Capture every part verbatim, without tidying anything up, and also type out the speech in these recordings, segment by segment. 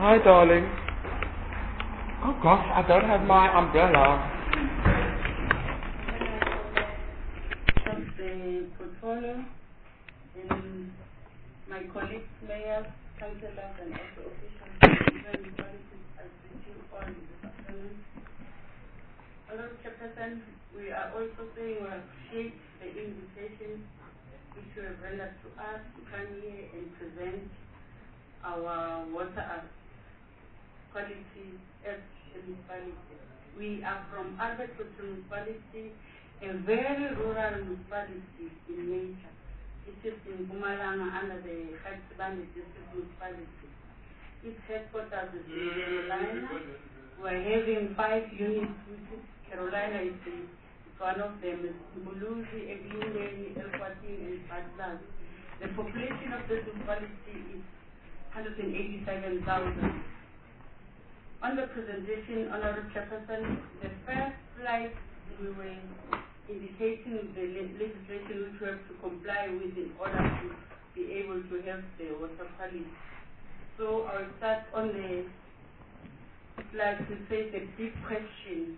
Hi, darling. Oh gosh, I don't have my umbrella. Of the portfolio and my colleagues, mayors, councillors, and also officials of different policies as with you all this afternoon. Honourable Chairperson, we are also saying we appreciate the invitation which you have rendered to us to come here and present our water quality as a municipality. We are from Albert Municipality, a very rural municipality in nature. It is in Mpumalanga under the Khatsibande District Municipality. Its headquarters is in Carolina. We are having five units, which is Carolina is the, one of them, is Mbuluzi, Eglingeni, El-Kwating, and Batlas. The population of this municipality is one hundred eighty-seven thousand. On the presentation, Honourable Chairperson, the first slide we were indicating the legislation which we have to comply with in order to be able to have the water quality. So I'll start on the slide to say the big question.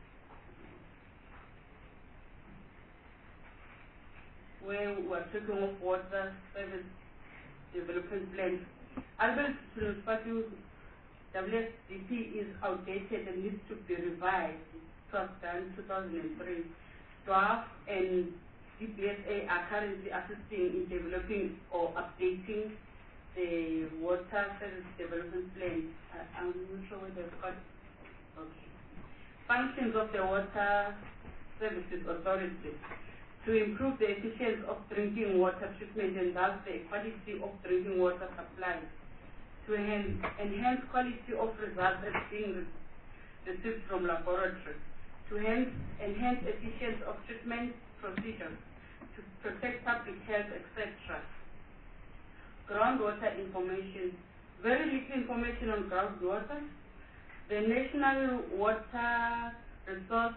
Where we are talking of water service development plan. Albert Municipality W S D P is outdated and needs to be revised. It was done in two thousand three. Draft and D P S A are currently assisting in developing or updating the water service development plan. Uh, I'm not sure whether they've got. Okay. Functions of the Water Services Authority to improve the efficiency of drinking water treatment and thus the quality of drinking water supply. To enhance, enhance quality of results as being received from laboratory, to enhance, enhance efficiency of treatment procedures, to protect public health, et cetera. Groundwater information. Very little information on groundwater. The National Water Resource.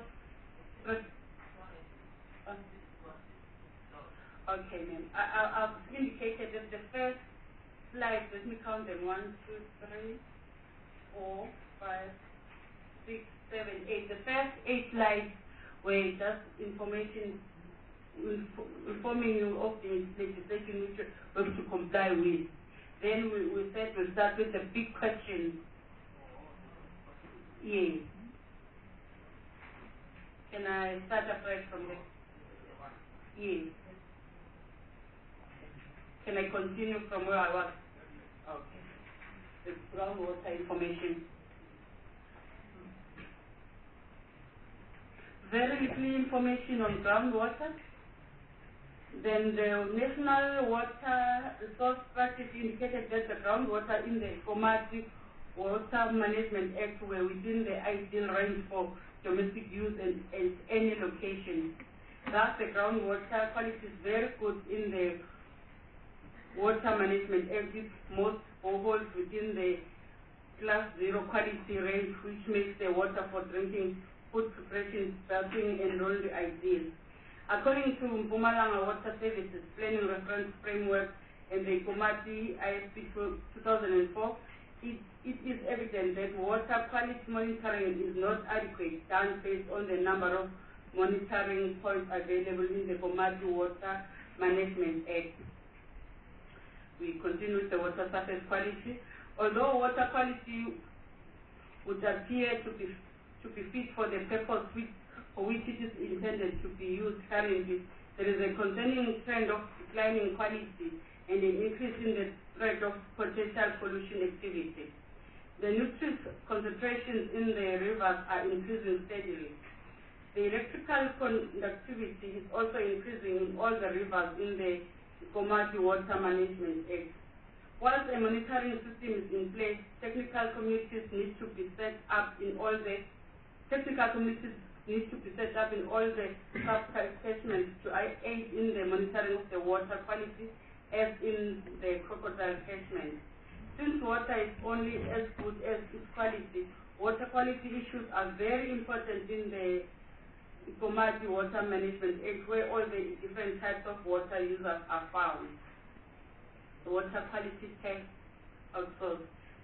Okay, ma'am. I, I, I've indicated that the first slide, let me count them, one, two, three, four, five, six, seven, eight. The first eight slides were just information informing you of the legislation which we have to comply with. Then we, we said we'll start with the big question. Yes. Can I start afresh from the? Yes. Can I continue from where I was? Okay. The groundwater information. Very little information on groundwater. Then the National Water Resource Practice indicated that the groundwater in the Komati Water Management Act were within the ideal range for domestic use and at any location. Thus, the groundwater quality is very good in the Water Management Act, with most boreholes within the class zero quality range, which makes the water for drinking, food preparation, bathing, and laundry ideal. According to Mpumalanga Water Services Planning Reference Framework and the Komati I S P two thousand four, it, it is evident that water quality monitoring is not adequate, done based on the number of monitoring points available in the Komati Water Management Act. We continue with the water surface quality. Although water quality would appear to be to be fit for the purpose which, for which it is intended to be used currently, there is a concerning trend of declining quality and an increase in the threat of potential pollution activity. The nutrient concentrations in the rivers are increasing steadily. The electrical conductivity is also increasing in all the rivers in the Komati Water Management Act. Once a monitoring system is in place, technical committees need to be set up in all the technical committees need to be set up in all the sub-catchments to aid in the monitoring of the water quality, as in the crocodile catchment. Since water is only as good as its quality, water quality issues are very important in the Komati Water Management Act, where all the different types of water users are found. The water quality test outsourced.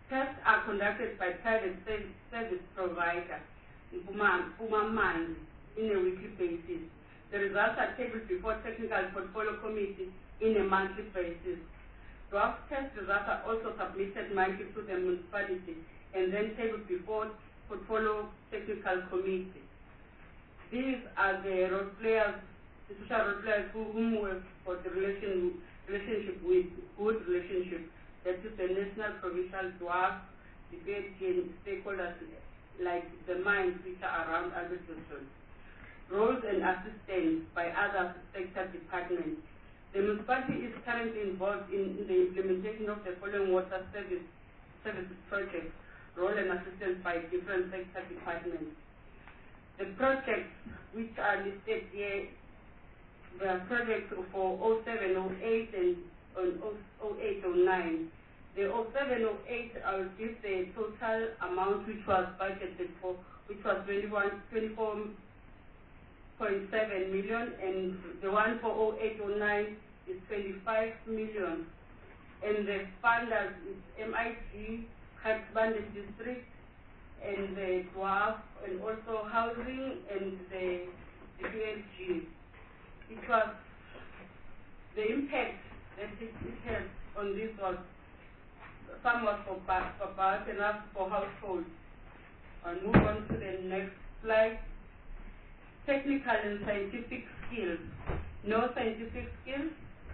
Tests are conducted by private service provider Puma Manzi in a weekly basis. The results are tabled before Technical Portfolio Committee in a monthly basis. Draft test results are also submitted monthly to the municipality and then tabled before Portfolio Technical Committee. These are the role players, the social role players who, whom we have got the relation, relationship with, good relationship. That is the national, provincial, dwarf, debate, and stakeholders like the minds which are around Albert Hospital. Roles and assistance by other sector departments. The municipality is currently involved in, in the implementation of the following water service services projects, role and assistance by different sector departments. The projects which are listed here, the projects for oh seven oh eight and oh eight oh nine. The oh seven oh eight, I will give the total amount which was budgeted for, which was twenty-four point seven million, and the one for oh eight oh nine is twenty-five million. And the funders is M I G, Hartsbande District, and the D W A F, and also housing, and the, the U L G. It was, the impact that it, it has on this was somewhat for about enough for households. I'll move on to the next slide. Technical and scientific skills. No scientific skills.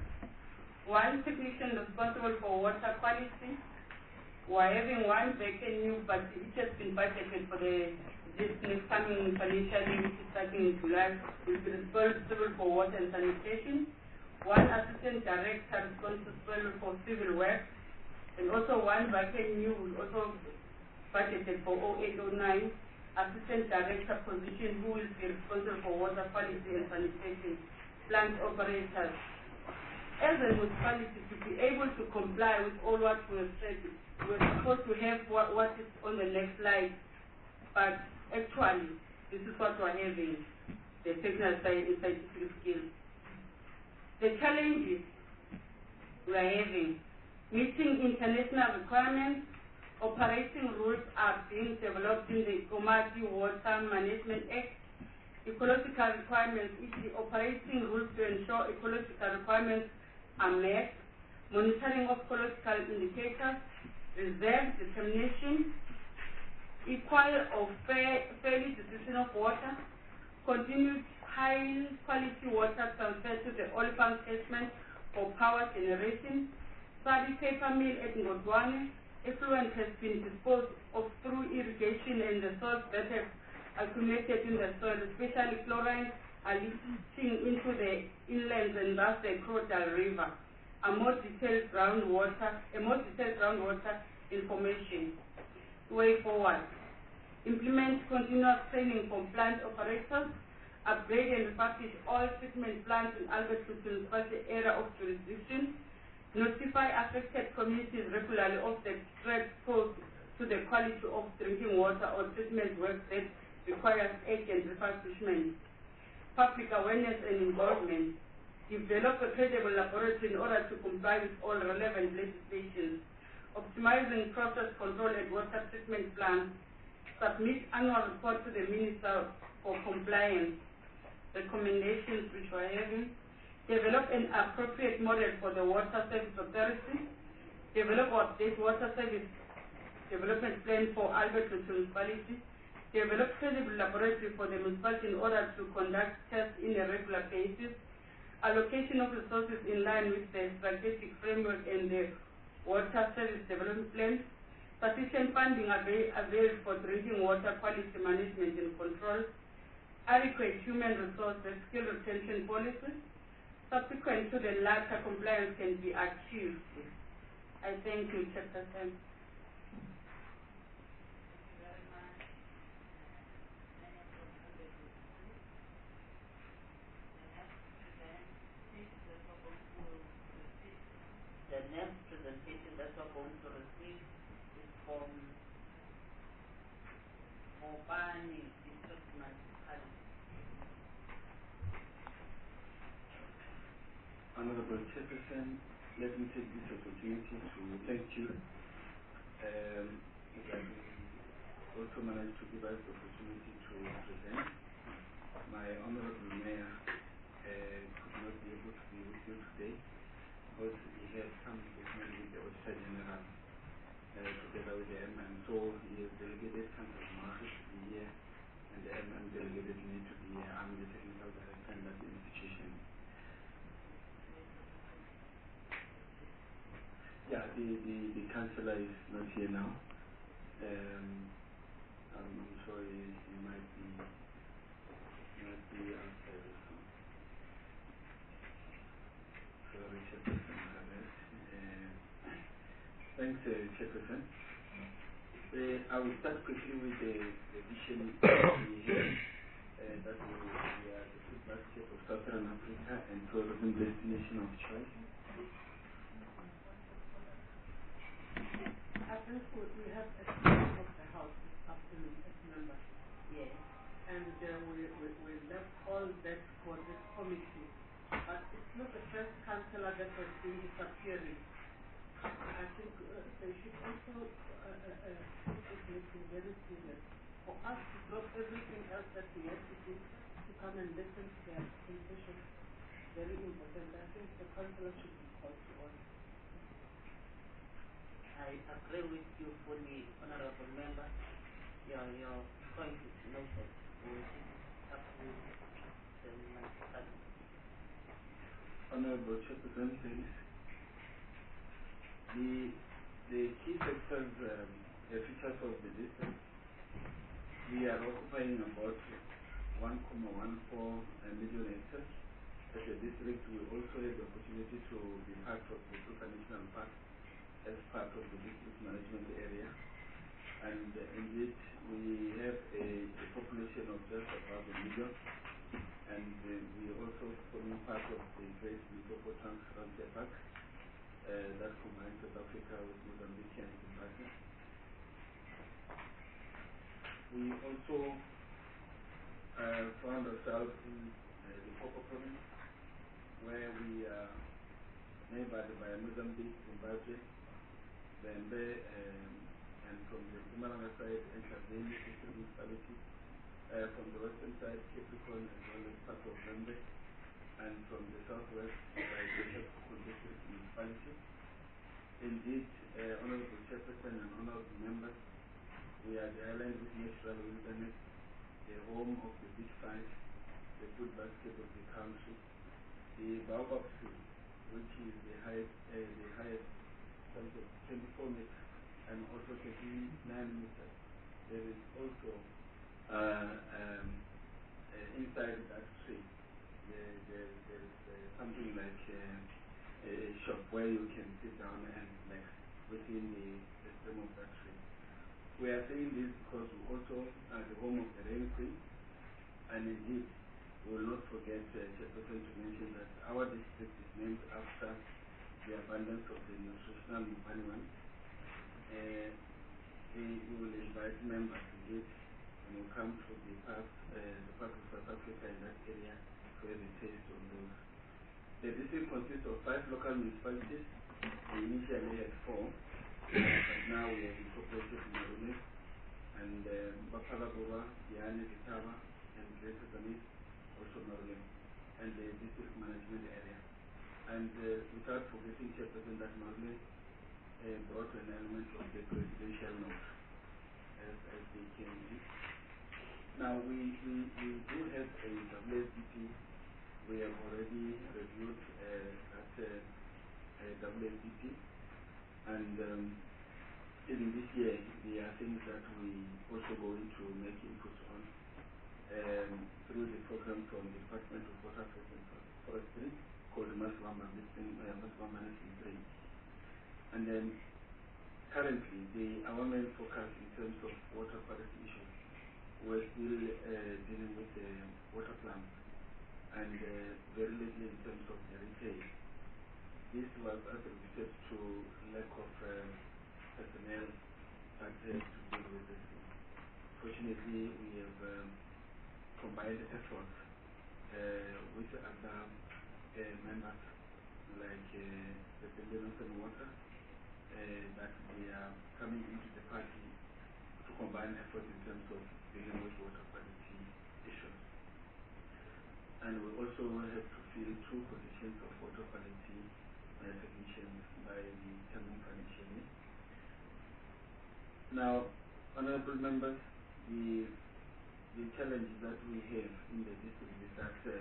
One technician responsible for water quality. We're having one vacant new, but it has been budgeted for the this next coming financial year, which is starting in July, will be responsible for water and sanitation. One assistant director responsible for civil work, and also one vacant new will also budgeted for oh eight oh nine, assistant director position who will be responsible for water quality and sanitation, plant operators. As a municipality, to be able to comply with all what we have said, we're supposed to have what, what is on the next slide, but actually, this is what we're having, the technical and scientific skills. The challenges we are having, meeting international requirements, operating rules are being developed in the Komati Water Management Act. Ecological requirements is the operating rules to ensure ecological requirements are met, monitoring of ecological indicators, reserve determination, equal or fair, fairly distribution of water, continued high quality water transfer to the oil pump catchment for power generation, study paper mill at Ngodwane. Effluent has been disposed of through irrigation, and the soil that has accumulated in the soil, especially chlorine, are leaching into the inlands and thus the Crocodile River. A more detailed groundwater, a more detailed groundwater information. Way forward. Implement continuous training for plant operators. Upgrade and refurbish all treatment plants in Albert Municipality area of jurisdiction. Notify affected communities regularly of the threat posed to the quality of drinking water or treatment work that requires urgent refurbishment. Public awareness and involvement. Develop a credible laboratory in order to comply with all relevant legislation. Optimizing process control at water treatment plants. Submit annual report to the Minister for compliance. Recommendations which we're having. Develop an appropriate model for the Water Service Authority. Develop or update water service development plan for Albert Municipality. Develop credible laboratory for the municipality in order to conduct tests in a regular basis. Allocation of resources in line with the strategic framework and the water service development plan. Sufficient funding avail available for drinking water quality management and control. Adequate human resource and skill retention policies. Subsequent to the latter, compliance can be achieved. I thank you, Chapter ten. The next presentation that we're going to receive is from Mopani District Municipality. Honorable Chairperson, let me take this opportunity to thank you um, that we also managed to give us the opportunity to present. My Honorable Mayor uh, could not be able to be with you today because he had some engagement with the Auditor General uh, together with the M M. So he has delegated Councillor Marcus to be here, and the M M delegated me to be here. I'm the technical director in that institution. Yeah, the, the, the councillor is not here now. Um, I'm, I'm sure he, he might be might be outside or something. So Chairperson Harris. Uh, thanks, uh, Chairperson. Uh, I will start quickly with the, the vision we have uh, that we, we are the food basket of Southern Africa and tourism destination of choice. I think we have a speaker of the house this afternoon as members. Yes. And uh, we, we, we left all that for this committee. But it's not the first councillor that has been disappearing. I think uh, they should also uh, uh, uh, take this meeting very serious. For us to drop everything else that we have to do to come and listen to their presentation, very important. I think the councillor should be called to order. I agree with you fully, Honorable Member. Your, your point is noted. We will take it up to the municipality. Honorable Chairperson, please. The, the key sectors, um, the features of the district, we are occupying about one point one four million hectares. As a district, we also have the opportunity to be part of the Kruger National Park as part of the district management area. And uh, indeed, we have a, a population of just above a million. And uh, we also forming part of the Great Limpopo Trans-Frontier Park uh, that combines South Africa with Mozambique and Zimbabwe. We also uh, found ourselves in uh, the Limpopo province, where we are neighbored by Mozambique, Zimbabwe, Zembe, um, and from the Mpumalanga side, Entabeni District Municipality, uh, from the western side, Capricorn, as well as part of Zembe, and from the southwest, by the Capricorn District Municipality. Indeed, uh, Honorable Chairperson and Honorable Members, we are the island with natural wilderness, the home of the big five, the food basket of the country, the baobab tree, which is the highest, uh, the highest twenty-four meters and also thirty-nine meters. There is also uh, um, uh, inside that tree, there, there, there is uh, something like uh, a shop where you can sit down and relax within the, the stem of that tree. We are saying this because we also are the home of the rain queen, and indeed, we will not forget, uh, Chairperson, to mention that our district is named after the abundance of the nutritional Mupaniwan. Uh, we, we will invite members indeed, and will come to the park, uh, the Park of South Africa in that area for a taste of those. The district consists of five local municipalities. We initially had four, but now we have incorporated Marune and Bapalabova, Diane, Vitava, and Greater Tamis, also Marune, and the district management area. And uh, without forgetting, Chairperson, that Marune uh, brought an element of the presidential note as, as they came in. Now, we, we, we do have a W S D P. We have already reviewed uh, that uh, uh, W S D P, and um, even this year, there are things that we also going to make input on um, through the program from the Department of Water and Forestry called Maswamba Management three. And then currently, the our main focus in terms of water quality issues, we're still uh, dealing with the water plants and uh, very little in terms of the retail. This was attributed to lack of uh, personnel that has to deal with this. Fortunately, we have um, combined efforts uh, with other uh, members like uh, the Pendleton Water, uh, uh, that they are coming into the party to combine efforts in terms of dealing with water quality issues. And we also have to fill two positions of water quality uh, technicians by the terming financial year. Now, honorable members, the the challenge that we have in the district is that uh,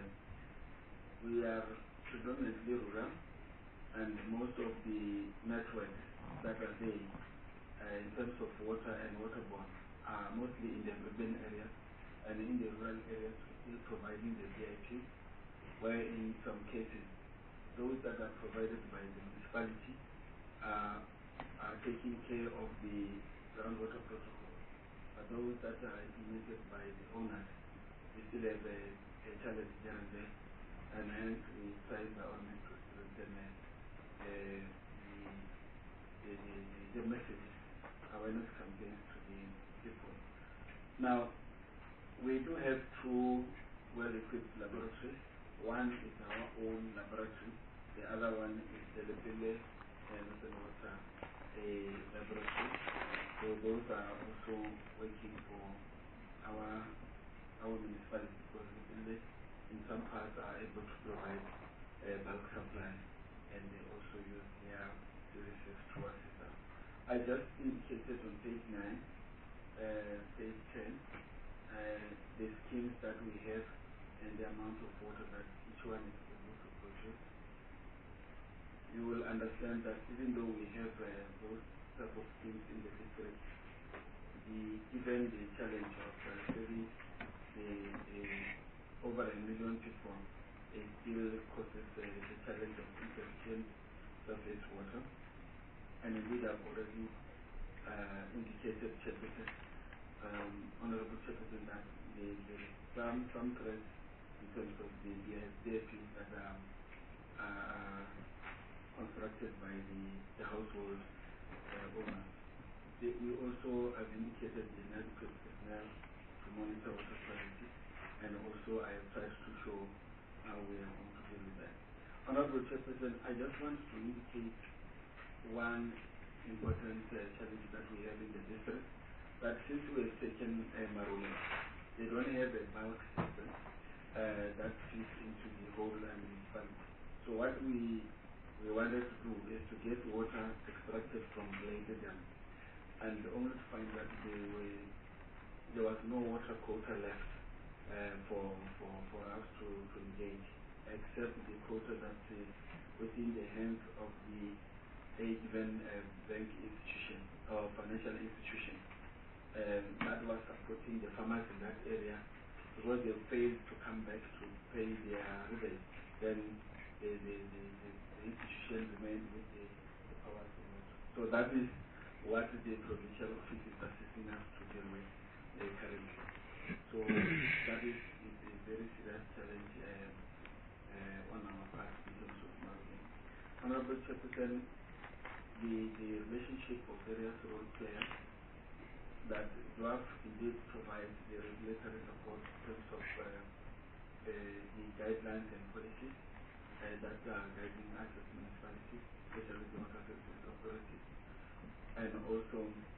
we are predominantly rural, and most of the networks that are there uh, in terms of water and waterborne are mostly in the urban areas, and in the rural areas we're still providing the V I P, where in some cases those that are provided by the municipality uh, are taking care of the groundwater protocol. But those that are implemented by the owners, we still have a, a challenge here and there, and hence we try by all means to strengthen uh, uh, the, the, the, the message, awareness campaigns to the people. Now, we do have two well-equipped laboratories. One is our own laboratory, the other one is the Lepile and Northern Water a laboratory. So those are also working for our our municipality, because Lepile in some parts are able to provide a bulk supply, and they also use their services to assist us. I just indicated on page nine, uh, page ten, uh, the schemes that we have and the amount of water that each one is able to produce. You will understand that even though we have uh, those type of schemes in the district, the, given the challenge of uh, serving the, the over a million people, it still causes uh, the challenge of insufficient surface water. And indeed, I've already uh, indicated, Chairperson, um, Honorable Chairperson, that there is some, some threats in terms of the D A Ps that are uh, constructed by the, the household uh, owners. They, we also have indicated the inadequate personnel to monitor water quality, and also I have tried to show how we are going to deal with that. Honorable Chairperson, I just want to indicate one important uh, challenge that we have in the district, that since we have taken uh, Marula, they don't have a bulk system uh, that fits into the whole uh, municipality. So what we we wanted to do is to get water extracted from Leyte Dam, and only to find that there, were, there was no water quota left uh, for, for, for us to, to engage, except the quota that is within the hands of the a given uh, bank institution or financial institution um, that was supporting the farmers in that area, because they failed to come back to pay their rebates. Then the, the, the, the, the institution remained with the, the power of water. So that is what the provincial office is assisting us to deal with uh, currently. So that is, is a very serious challenge uh, uh, on our part in terms of marketing. Honorable Chairperson, the, the relationship of various role players, that draft indeed provides the regulatory support in terms of uh, uh, the guidelines and policies uh, that are guiding us as municipalities, especially the Water Services Authority, and also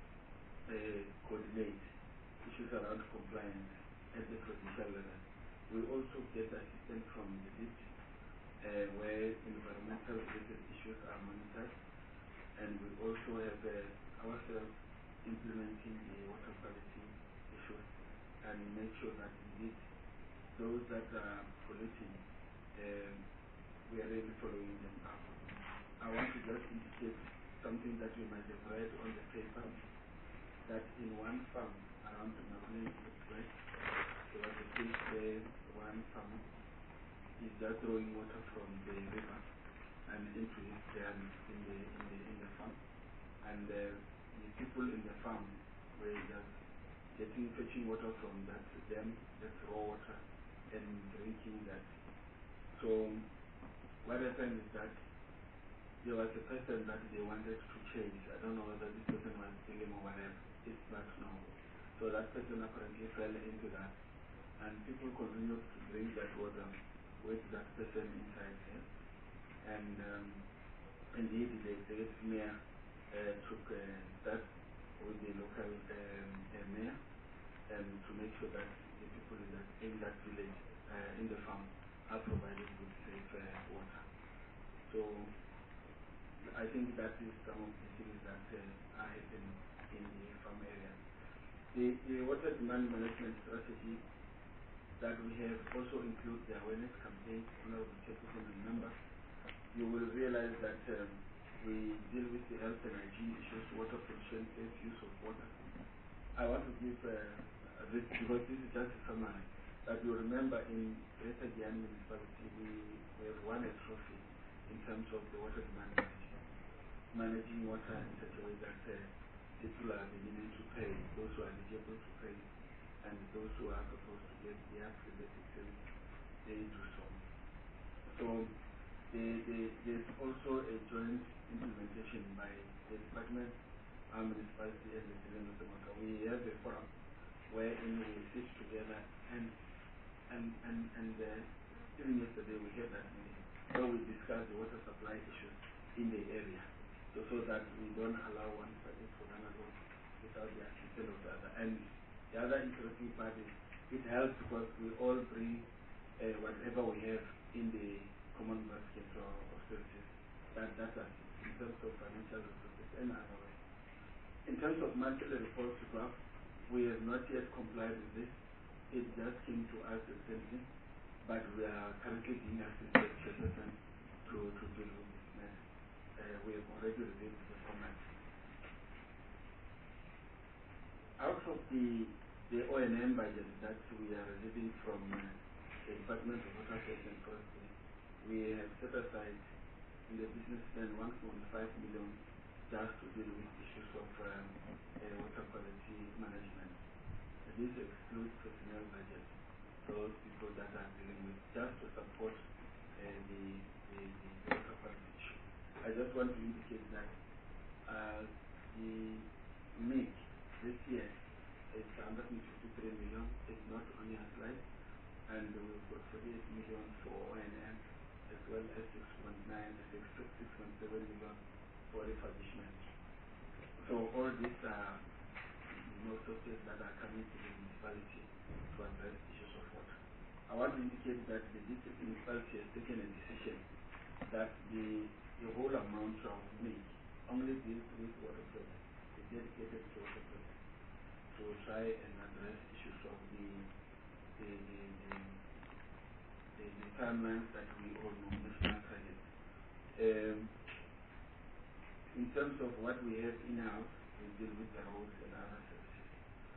uh, coordinate issues around compliance at the provincial level. We also get assistance from the D I T, uh, where environmental related issues are monitored, and we also have uh, ourselves implementing the water quality issues and make sure that indeed those that are polluting, um, we are really following them up. I want to just indicate something that you might have read on the paper, that in one farm around the Marine Express, there was a case where one farmer is just throwing water from the river and into his dam in the, in the, in the farm. And uh, the people in the farm were just getting, fetching water from that dam, just raw water, and drinking that. So what happened is that there was a person that they wanted to change. I don't know whether this person was stealing or whatever. It's back now. So that person apparently fell into that, and people continued to drink that water with that person inside there. And um, indeed, they, they smear uh, took uh, steps with the local um, uh, mayor um, to make sure that the people in that, in that village, uh, in the farm, are provided with safe uh, water. So I think that is some of the things that uh, are happening in the farm area. The, the water demand management strategy that we have also includes the awareness campaign, Honorable Chairperson and members. You will realize that um, we deal with the health and hygiene issues, water pollution, safe use of water. I want to give uh, this, because this is just a summary, that you remember in Greater Guyana Municipality, we, we have won a trophy in terms of the water demand management, managing water in such a way that uh, people are beginning to pay, those who are eligible to pay, and those who are supposed to get their privacy service, they do so. So the, the, there's also a joint implementation by the department, our municipality, and the civil of the water. We have a forum wherein we sit together, and and and and uh, even yesterday we had that meeting where we discussed the water supply issues in the area, so so that we don't allow one project to run alone without the assistance of the other. And the other interesting part is it helps because we all bring uh, whatever we have in the common basket of, of services that that are in terms of financial resources and other ways. In terms of monthly reports to draft, we have not yet complied with this. It just came to us recently, but we are currently being assisted Chairperson to, to deal with this matter. Uh, we have already reviewed the format. Out of the, the O and M budget that we are receiving from uh, the Department of Water Affairs and Forestry, we have set aside in the business plan one point five million just to deal with issues of um, uh, water quality management. This excludes personnel budget, those people that are dealing with, just to support uh, the, the, the water quality issue. I just want to indicate that uh, the M I C this year is one hundred fifty-three million. It's not only a slide, and we've got forty-eight million for O and M, as well as six point nine, six point seven million for refurbishment. So all these are you know, sources that are coming to the municipality to address issues of water. I want to indicate that the district municipality has taken a decision that the, the whole amount of M I C only deals with water projects, is dedicated to water projects, to try and address issues of the the, the, the, the, the timelines that we all know, national credit. Um, in terms of what we have in-house, we deal with the roads and other services.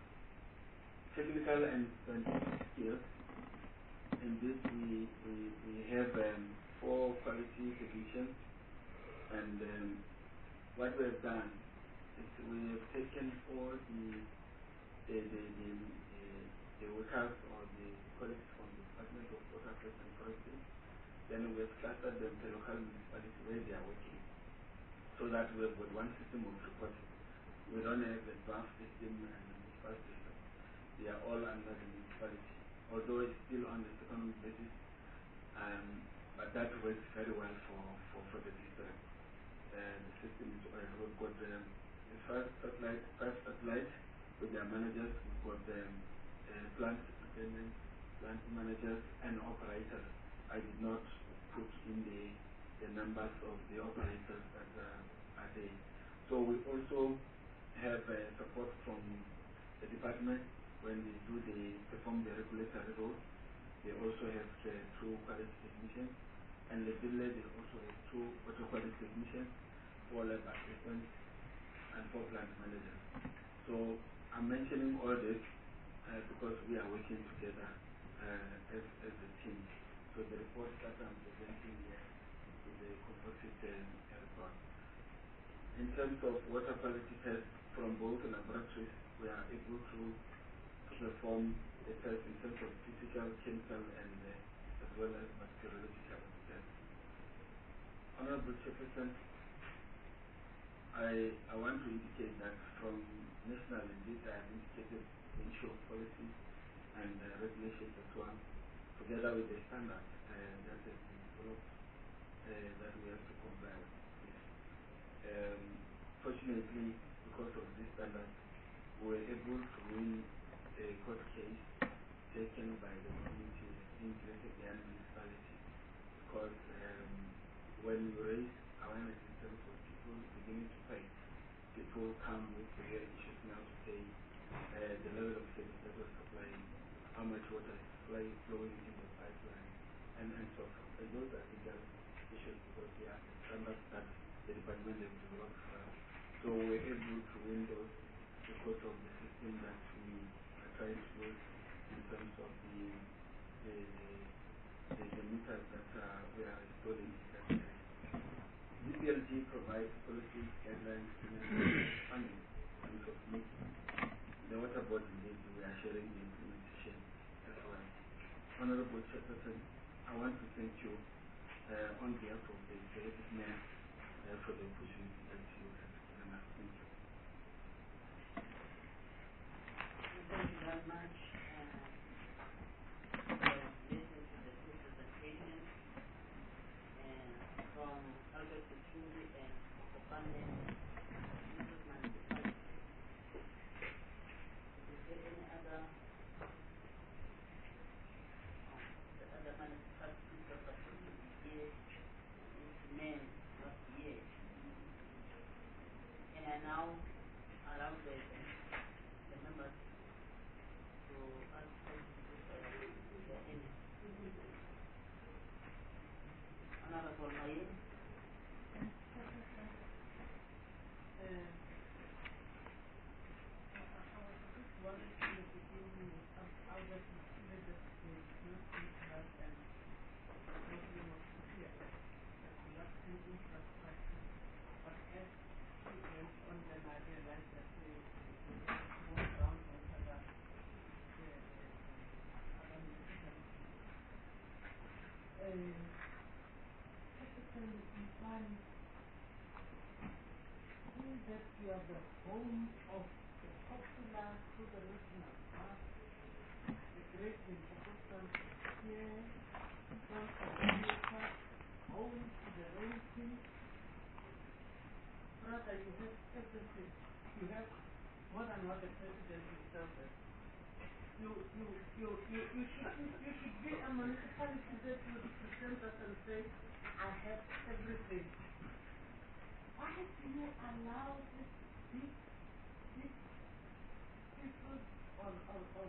Technical and scientific skills. In this, we, we, we have um, four quality technicians, and um, what we have done is we have taken all the the, the, the, the, the workers or the colleagues from the Department of Water Affairs and Forestry, then we have clustered them to local municipalities where they are working, so that we have got one system of reporting. We don't have a draft system and a municipal system. They are all under the municipality, although it's still on the second basis, um, but that works very well for, for, for the district. Uh, the system is, uh, we've got um, the first satellite, five satellites with their managers, we've got um, uh, plant superintendents, plant managers, and operators. I did not put in the, the numbers of the operators that uh, are there. So we also have uh, support from the department when they do the perform the regulatory role. They also have uh, two quality technicians, and the village they also have two water quality technicians, four lab assistants, and four plant managers. So I'm mentioning all this uh, because we are working together uh, as, as a team. So the report that I'm presenting here is a composite uh, report. In terms of water quality tests from both laboratories, we are able to perform a test in terms of physical, chemical, and uh, as well as bacteriological tests. Honorable Chairperson, I, I want to indicate that from national indeed I have indicated the issue of policy and uh, regulations as well, together with the standards uh, that have been developed uh, that we have to comply with. Um, fortunately, because of this standard, we were able to win a court case taken by the community in Greater Guyana municipality, because um, when you raise awareness in terms of people beginning to pay, people come with real issues now to say uh, the level of service that was supplying, how much water is flowing, flowing in the pipeline, and, and so forth. And those are legal issues because they are standards that the department has developed for us. So we're able to win those because of the system that we are trying to use in terms of the the, the, the meters that uh, we are installing in that area. D P L G provides policies, guidelines, and funding and of meeting. The water board indeed, we are sharing the implementation as well. Honorable Chairperson, I want to thank you uh, on behalf of the executive mayor uh, for the opportunity that you have given us. Thank you. Thank you very much uh, for listening to the full presentation and from Albert Kuchuri and Okopane. This is my municipality. Is there any other oh, the other municipalities that are supposed to be here? It's men, not here. And I now allow the, the members to ask questions if there are any. Honorable Mayer. That you are the home of the popular to the national party, the great important here, front of the paper, home to the ranking. Brother, you have everything. You have more than what the president himself has. You, you, you, you, you, should, you should be a municipality that would present us and say, I have everything. Why do you allow this big, big people or, or, or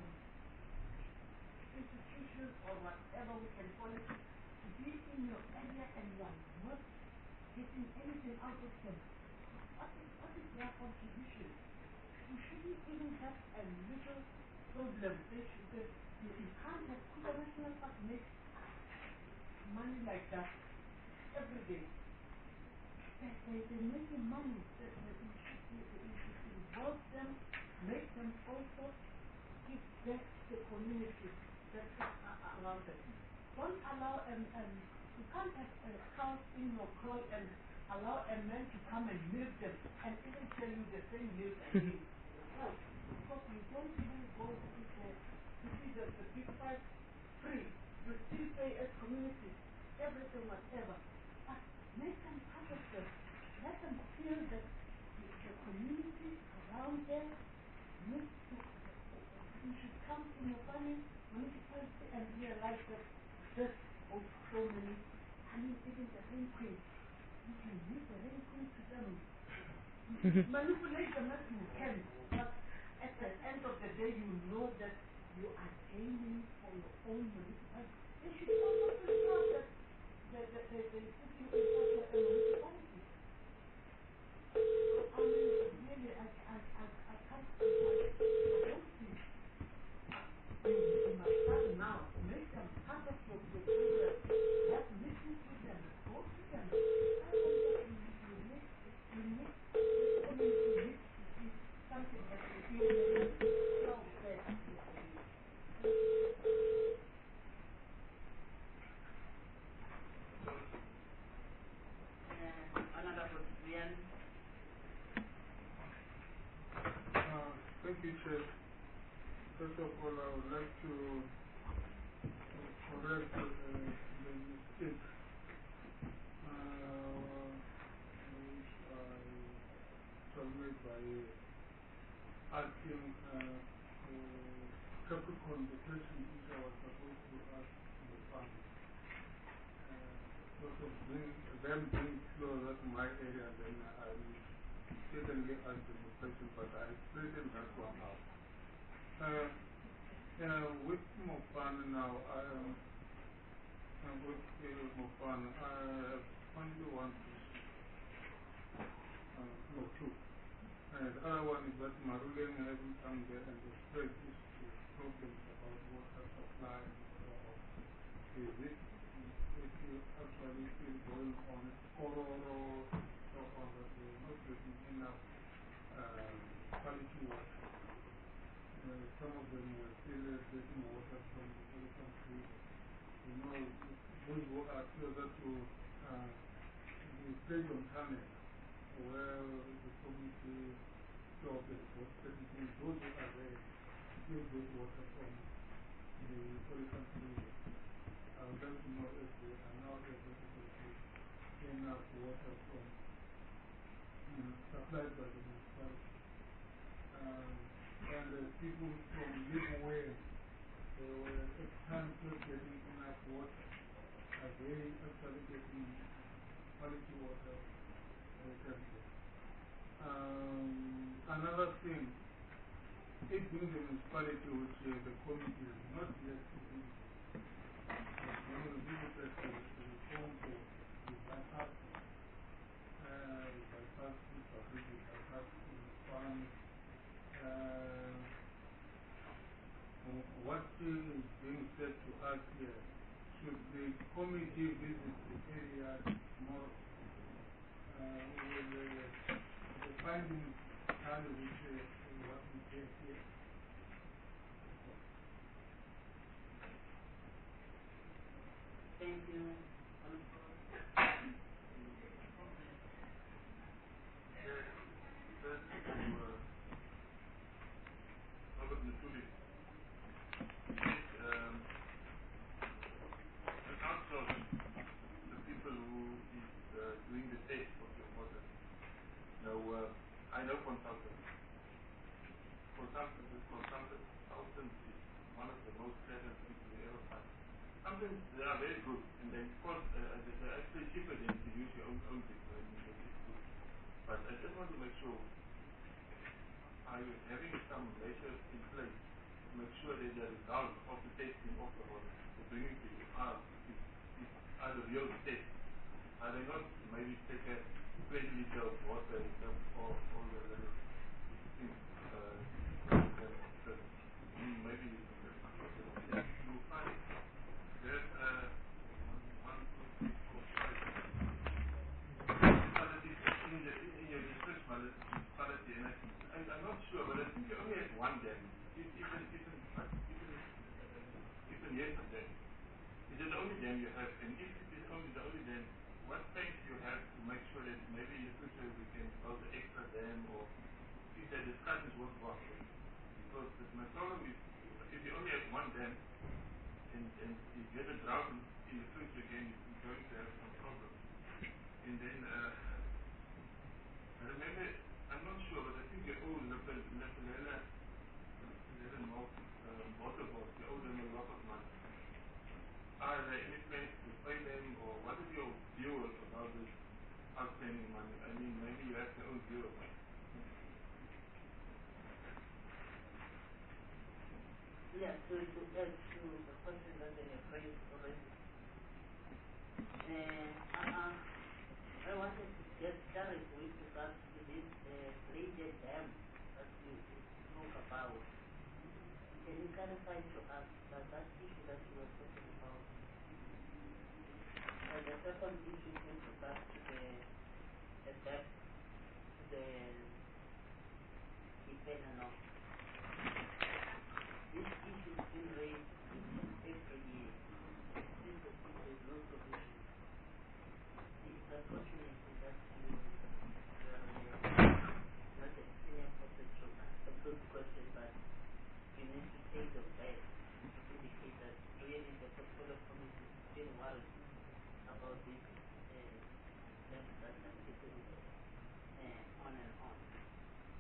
institutions or whatever we can call it to be in your area and you are not getting anything out of them? What is, what is their contribution? You shouldn't even have a little problem. They should, they, you, you can't have the national park make money like that every day. They, they, they're making money. They, they, you, should, you, you should involve them, make them also give back to the community that are around them. Don't allow them, um, you can't have a cow in your crawl and allow a man to come and milk them and even tell you the same milk again. No, because you don't even go to the, to see the, the big price free. You still pay as community, everything, whatever. But make them part of them. Let them feel that the, the community around them needs to, you should come to your family municipality and realize that this owes so many. I mean, even the rain queen, you can give the rain queen to them. Manipulate them as you can, but at the end of the day, you know that you are gaining for your own municipality. They should also feel proud that they, they, they, they put you in such a municipality. I mean, really, I, I, I, I can't, I, I don't see. You, you must start now. Make them part of your, your program. Have meetings with them. Go to them. Tell them that you, you need, you need, this community needs to see something happening. You need so bad in this community. Honorable Brian. Uh, thank you, Chair. First of all, I would like to uh, correct uh, the mistake uh, which I by asking uh, uh, Capricorn the question which I was supposed to ask the family. Uh, sort of bring, them being closer to my area, then I will certainly ask them the question, but I straightened that one out. Uh, uh, with Mofan now, I am uh, with uh, Mofan, I only one question. Uh, no, two. Uh, the other one is that Marulen hasn't come there and expressed these problems about water supply and so on. Is it, if you actually still going on or so on, that they're not getting enough um, quality water? Uh, some of them were still uh, getting water from the elephant river. You know, those who are closer to uh, the stadium tunnel, where the community stop and those certain things, those who are there still get water from the elephant river. I would like to know if they are now able to get enough water from uh, supplied by the municipality. Um, and the people from Liverway, they were at times not getting enough water. Are they actually getting quality water? Um, another thing, it being the municipality which uh, the committee is not yet visited. When we visited the, the phone for the bypass, uh, the bypass, the public, the bypass in the farm. Uh, what is being said to us here? Should the committee visit the area tomorrow? Uh, with the, the findings tally which uh, what we get here. Thank you. Robert Natuli. Um, the council, the people who is uh, doing the test of your water. Now, uh, I know consultants. Consultants is consultants. Consultants is one of the most clever people you ever find. Sometimes they are very good, and they cost, uh, they're actually cheaper than to use your own, own people, and they get good. But I just want to make sure, are you having some measures in place to make sure that the results of the testing of the water they're bringing to you are, is, is, are the real tests? Are they not maybe take a twenty liter of water in terms of all the little things, uh, that, that maybe you will find there's uh, one, two, three, four, five municipalities in, the, in your district municipality, and I, I, I'm not sure, but I think you only have one dam, even, even, even, even yesterday. Is it the only dam you have? And if it is only the only dam, what plans do you have to make sure that maybe in the future we can build an extra dam, or if the discussion is worthwhile? Because my problem is, if you only have one dam, and, and if you have a drought in the future again, you're going to have some problems. And then, uh, I remember, I'm not sure, but I think the old Lepelela, Lepelela Milk water boards, they owe them a lot of money. Are there any plans to pay them, or what is your view about this outstanding money? I mean, maybe you have your own view of it. Yeah, so to add to the question that they have raised already, uh, uh, I wanted to get started with regards to this uh, graded dam that you spoke about. Can you clarify to us that that issue that you were talking about? Uh, the second issue with regards to the, the debt, to the dependent. This issue is being raised every year. It seems as if there is no solution. It's unfortunate that you are not a senior person to answer those questions, but you need to take the best to indicate that really the portfolio committee is still worried about this uh, debt that has taken uh, on and on.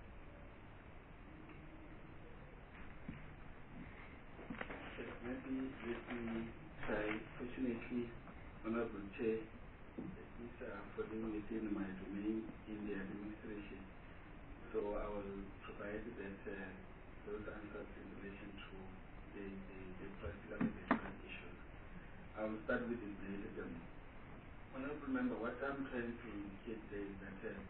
me, let me try. Fortunately, Honorable Chair, these are falling within my domain in the administration. So I will provide that uh, those answers in relation to the, the, the particular different issues. I will start with the them. Honorable Member, what I'm trying to indicate there is that uh,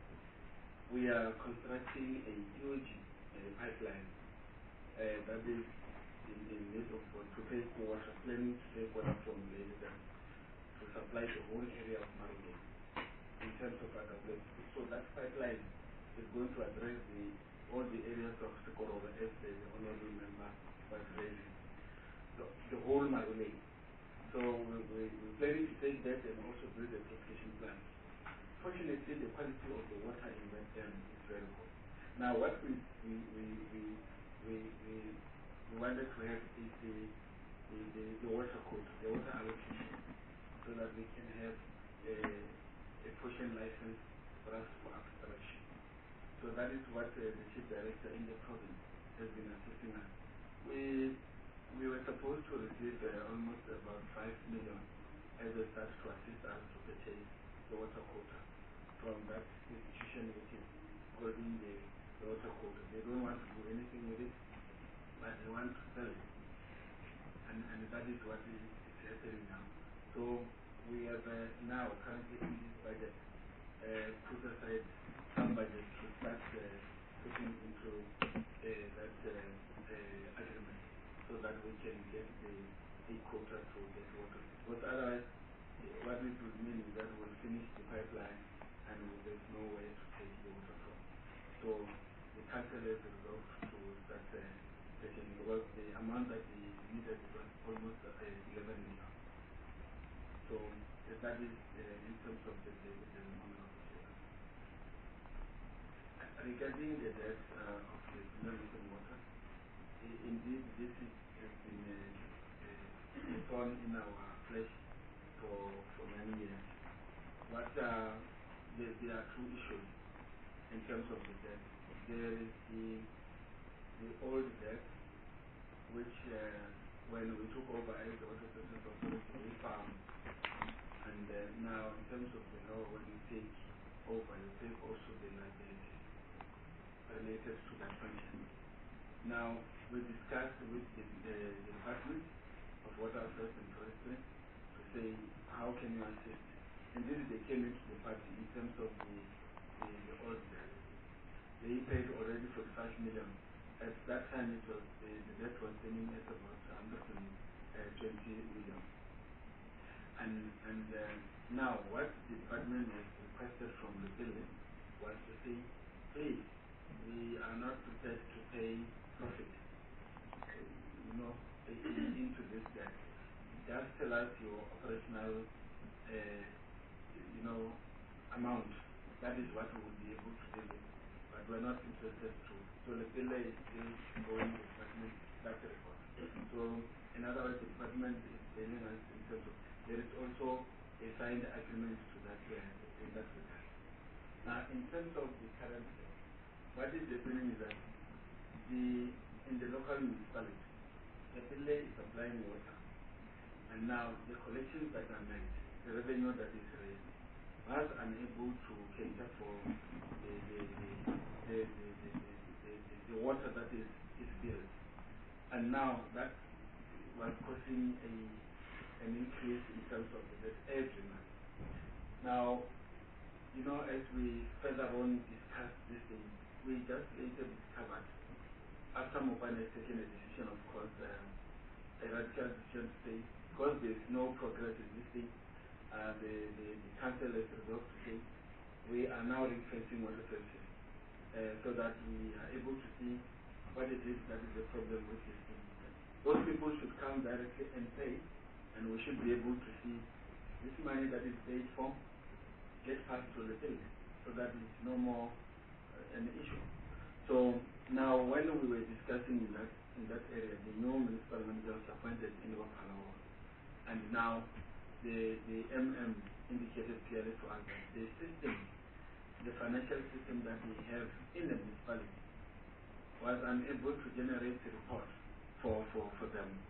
we are constructing a huge uh, pipeline uh, that is in the need of uh, to take water, planning to take water from the dam to supply the whole area of Marine in terms of availability. So that pipeline is going to address the all the areas of Sekoroba as the Honorable Member was raising. So the whole Marine. So we, we, we're planning to take that and also build a propagation plant. Fortunately, the quality of the water in that dam is very good. Now, what we we we we we, we, we wanted to have is the the, the, the water code, the water allocation, so that we can have a, a portion license for us for abstraction. So that is what uh, the chief director in the province has been assisting us. We we were supposed to receive uh, almost about five million as a start to assist us to purchase the water quota from that institution which is holding the, the water quota. They don't want to do anything with it, but they want to sell it. And, and that is what is, is happening now. So we have uh, now currently in this budget uh, put aside some budget to start uh, putting into uh, that uh, uh, agreement so that we can get the, the quota to get water. Because otherwise, what it would mean is that we'll finish the pipeline and there's no way to take the water from. So the council has resolved to start uh, taking, because the amount that we needed was almost uh, eleven million. So uh, that is uh, in terms of the, the, the amount of the water. Regarding the debt uh, of the Metropolitan water, i- indeed this is, has been uh, uh, thorn in our flesh for, for many years. What uh, there, there are two issues in terms of the debt. There is the, the old debt, which uh, when we took over as the Water Systems Authority, we found. And uh, now, in terms of the law, when you take over, you take also the liability related to that function. Now, we discussed with the, the, the Department of Water Affairs and Tourism to say, how can you assist? And this they came into the party in terms of the, the, the old debt. They paid already forty-five million. At that time, it was the, the debt was standing at about one hundred twenty million. And, and uh, now, what the department has requested from the building was to say, please, we are not prepared to pay profit, you know, into this debt. Just tell us your operational, uh, you know, amount. That is what we will be able to deal with. But we're not interested to. So the bill is still going to the department, that report. So, in other words, the department is telling us in terms of, there is also a signed agreement to that, uh, in that regard. Now, in terms of the current debt, what is happening is that the, in the local municipality, the bill is supplying water. And now the collections that are made, the revenue that is raised, was unable to cater for the, the, the, the, the, the, the, the, the water that is, is built. And now that was causing a, an increase in terms of the debt every month. Now, you know, as we further on discuss this thing, we just later discovered, after Mopan has taken a decision, of course, um, a radical decision to say, because there is no progress in this thing, uh, the, the, the council has resolved to say, we are now ring-fencing water services, uh, so that we are able to see what it is that is the problem with this thing. Those people should come directly and pay, and we should be able to see this money that is paid for get passed to the bill, so that it's no more uh, an issue. So now, when we were discussing in that in that area, the new municipal manager was appointed in Wapalawa, and now the the M M indicated clearly to us that the system, the financial system that we have in the municipality, was unable to generate a report for for for them,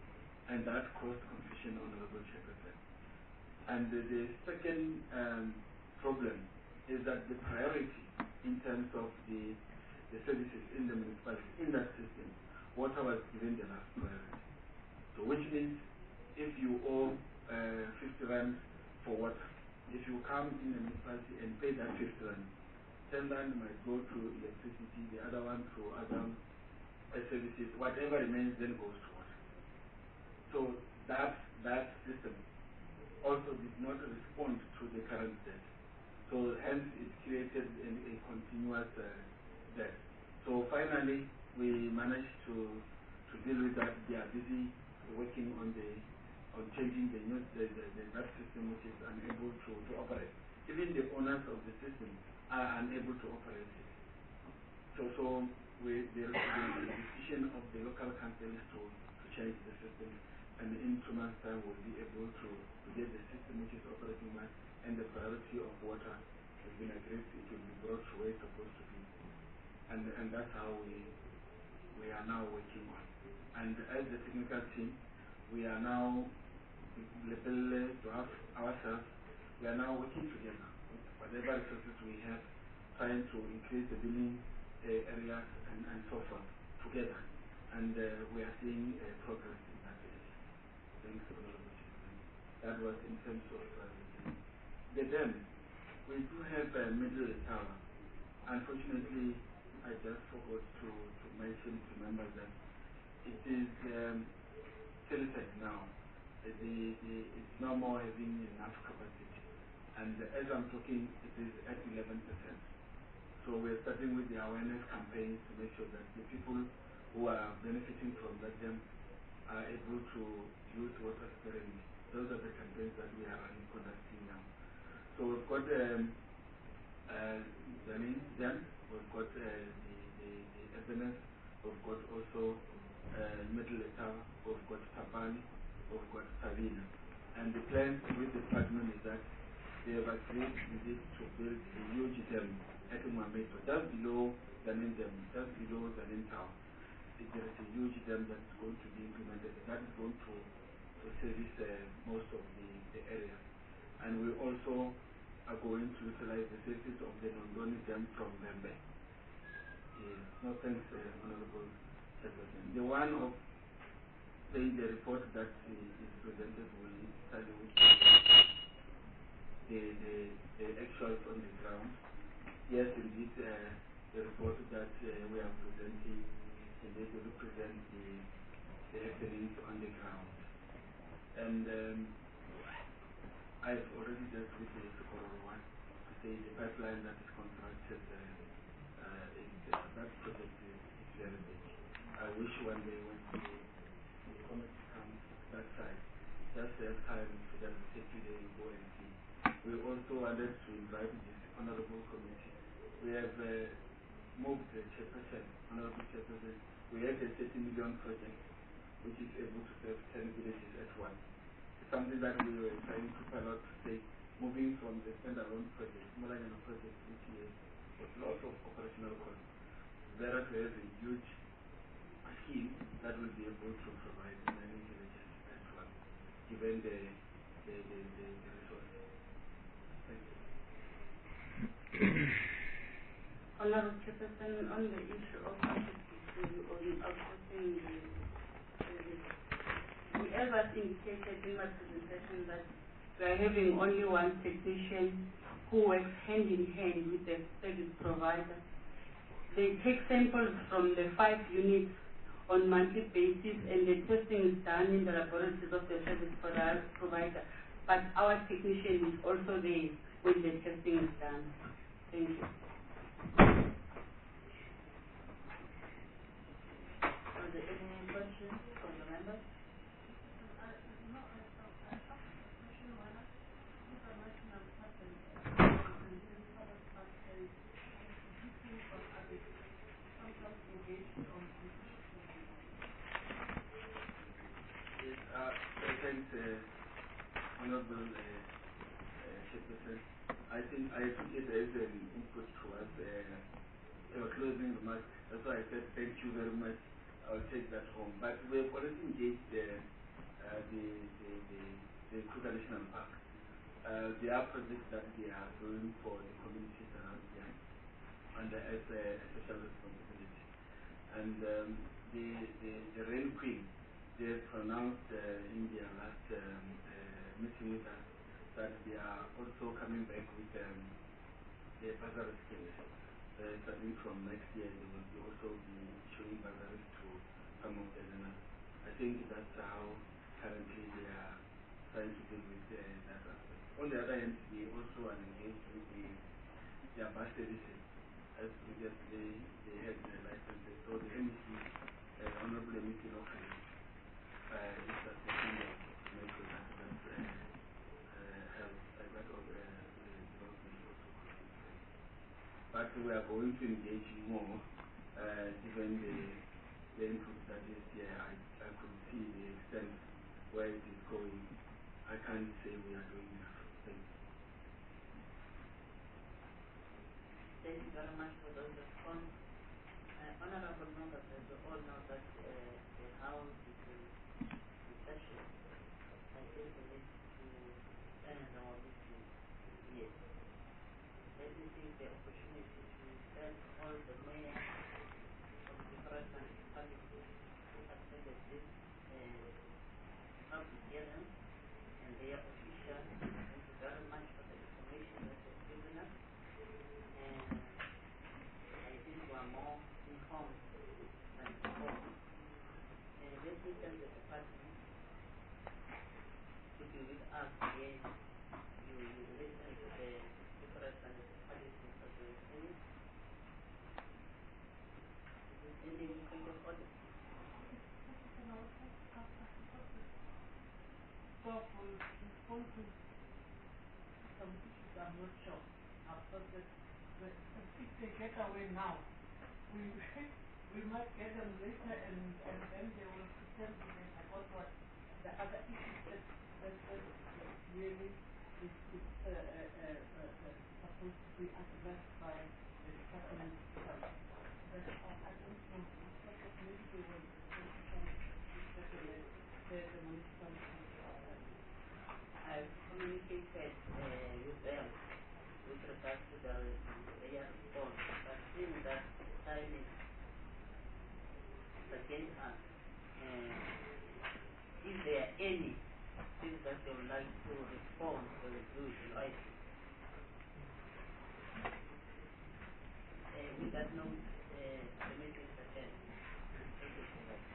and that caused confusion, Honorable Chairperson. And uh, the second um, problem is that the priority in terms of the, the services in the municipality, in that system, water was given the last priority. So which means if you owe uh, fifty rand for water, if you come in the municipality and pay that fifty rand, ten rand might go to electricity, the other one to other uh, services, whatever remains then goes to water. So that, that system also did not respond to the current debt. So hence it created a, a continuous uh, debt. So finally we managed to, to deal with that. They are busy working on the on changing the new the, the, the that system which is unable to, to operate. Even the owners of the system are unable to operate it. So so we the, the, the decision of the local council is to, to change the system, and in two months time we'll be able to, to get the system which is operating well, and the priority of water has been agreed. It will be brought to where it's supposed to be. And and that's how we we are now working on. And as the technical team, we are now level to have ourselves. We are now working together with whatever resources we have, trying to increase the billing uh, areas and, and so forth together. And uh, we are seeing uh, progress in that area. Thanks, Honorable Chairman. That was in terms of uh, the dam. We do have a middle tower. Unfortunately, I just forgot to, to mention to members that it is um, tilted now. The, the, it's no more having enough capacity. And as I'm talking, it is at eleven percent. So we're starting with the awareness campaigns to make sure that the people who are benefiting from that dam are able to use water sparingly. Those are the campaigns that we are running, conducting now. So we've got um, uh, the main dam, we've got uh, the, the, the Ebenezer, we've got also uh, Middle Tower, we've got Tabani, we've got Savina. And the plan with the department is that they have agreed indeed to build a huge dam at Umameto, just below the main dam, just below the main tower. There is a huge dam that is going to be implemented. That is going to, to service uh, most of the, the area. And we also are going to utilize the services of the Nondoni Dam from Membe. Yes. No thanks, uh, Honorable Chairperson. The one of saying the report that uh, is presented will tell you the, the, the actuals on the ground. Yes, indeed, uh, the report that uh, we are presenting indeed represent the, the happenings on the ground. And um, I've already dealt with the Socorro one to say the pipeline that is constructed, uh, uh, is, uh, that project is, is very big. I wish one day when the, the committee comes that side, just have time for them to take you there and go and see. We also wanted to invite this honorable committee. We have uh, moved the chairperson, honorable chairperson. We have a thirty million project which is able to serve ten villages at once. It's something that we were trying to pilot to say, moving from the standalone project, Molayana project, which is with lots of operational costs, there to have a huge scheme that will be able to provide many villages at once, given the, the, the, the, the resources. Thank you. Honorable Chairperson, on the issue of on outsourcing the service, we ever indicated in my presentation that we are having only one technician who works hand in hand with the service provider. They take samples from the five units on monthly basis, and the testing is done in the laboratories of the service provider. But our technician is also there when the testing is done. Thank you. Are there any questions from the members? Uh, thanks, uh, Honorable uh, uh, Chairperson. I think I took it as an input towards uh, your closing remarks. That's why I said thank you very much. I'll take that home. But we have already engaged uh, uh, the, the, the, the Kruger National Park. Uh, there are projects that they are doing for the communities around here, and uh, as a social responsibility. And um, the, the, the Rain Queen, they pronounced uh, in their last um, uh, meeting with us that they are also coming back with um, the bursary schemes. Uh, starting from next year, they will be also be showing bursaries to some of the learners. I think that's how currently they are trying to deal with uh, that aspect. On the other hand, we also are engaged with the, their bus services. As previously, they had the licenses. So the M E C, uh, Honorable M E C locally, uh, is assisting them to make sure that that uh, uh, helps, uh, that of, uh, the development also continues. But we are going to engage more, uh, given the, the input that is here. I, I could see the extent where it is going. I can't say we are doing enough. Thank you. Thank you very much for those responses. Uh, honorable members, as you all know that uh, the House is in in session. I think we need to end our meeting here. Let me take the opportunity to thank all the mayors of the different municipalities who attended this uh, public hearing and their officials. Thank you very much for the information that you've given us. And I think we are more informed than before. And let me tell the department to be with us again. You, you listen to the different municipalities that we are saying. Is there any point of order? So for respond to some issues I'm not sure about that, but if they get away now, we we might get them later and, and then they will pretend that they forgot what the other issues that that, that really is, is uh, uh, uh, uh, supposed to be addressed by the department itself. But uh, I don't know, maybe they will respond to some issues that the, the, the municipality. I've communicated uh, with them with regards to their, their response, but seeing that the time is against us, uh, if there are any things that they would like to respond, they will do it in writing. Uh, with that note, uh, the meeting is adjourned. Thank you so much.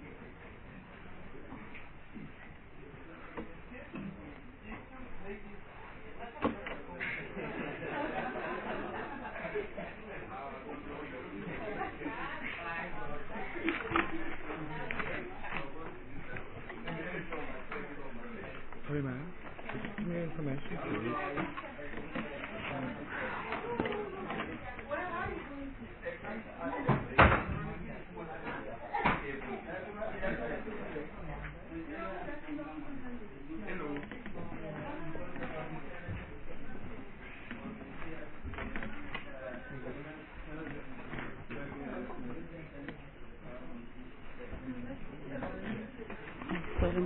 Sorry, ma'am. Just give me information, please. Sorry.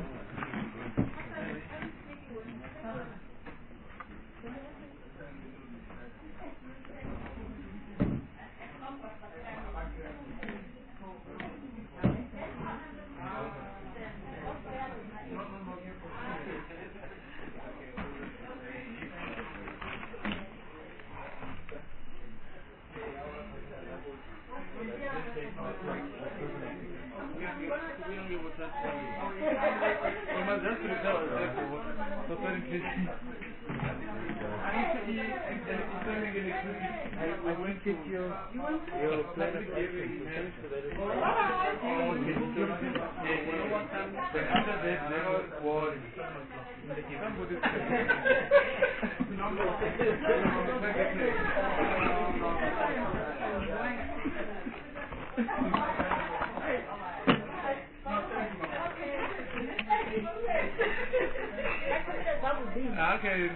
Okay.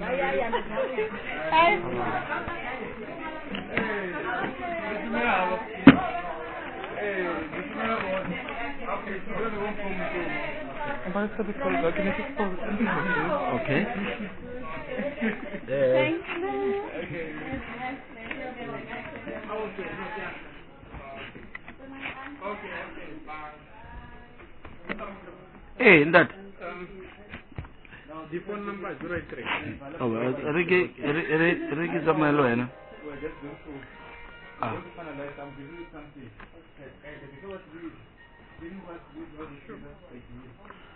Hey, five for the call. Go to make it call. Okay. Uh, Thanks, Lou. hey, that. Now, the phone number is zero eight three. Oh, Ricky, Ricky is my lawyer. We're just going to, Ah. going to finalize some, give you something. And because we didn't want to do the sugar, like this.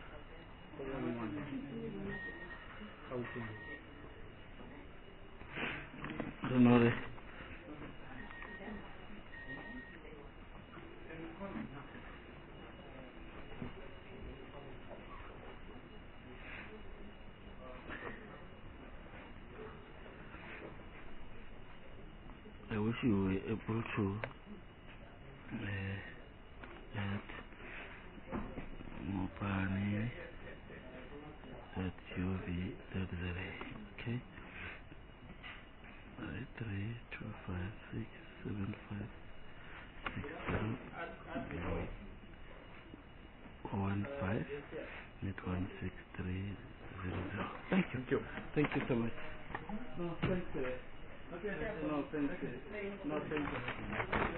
Don't know this. I wish you were able to uh, add mobile name at U V dot Z A. Okay? Alright, three two five six seven five six zero zero one five eight one six three zero zero. Thank you. Thank you. Thank you so much. No, thank you. Okay, no, thank you. No, thank you.